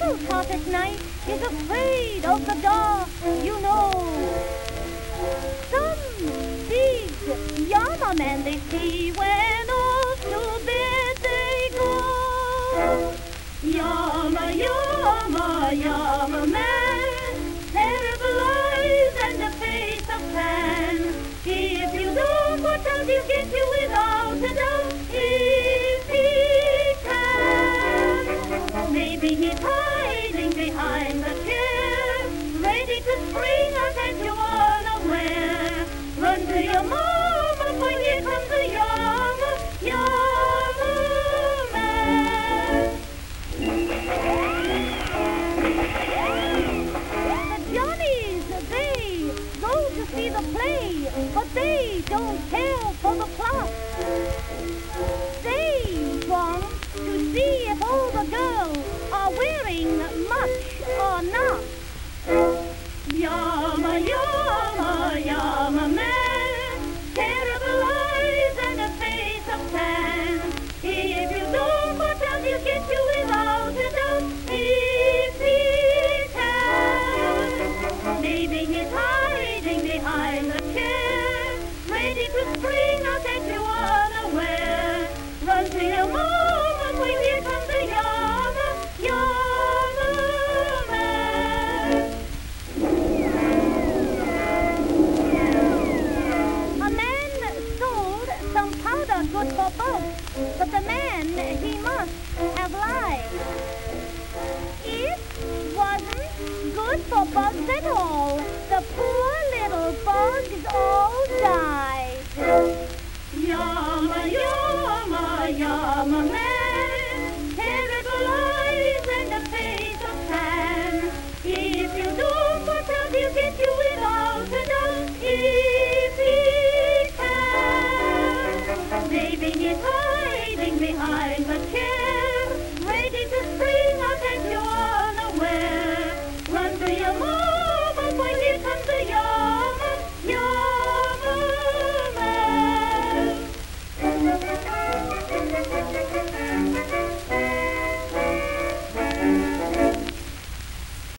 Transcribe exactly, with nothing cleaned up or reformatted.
Hufflepuff at night is afraid of the dark, you know. Some big Yama man they see when off to bed they go. Yama, Yama, Yama man, terrible eyes and a face of tan. If you don't watch out, he'll get you without a doubt. If he can, maybe he's hiding behind the chair, ready to spring out at you unaware. Run to your mama, for here comes the Yama, Yama man. The Johnnies, they go to see the play, but they don't care for the plot. They want to see if all the girls are wearing much or not. Yama, Yama, Yama man, terrible eyes and a face of tan. If you don't watch out, he'll get you without a doubt. If he can, maybe he's hiding behind the chair, ready to spring out at you unaware. Run to your mama, for here comes the Yama, Yama man. A man sold some powder good for bugs, but the man, he must have lied. It wasn't good for bugs at all. The poor little bugs all died. Yama, Yama, Yama man.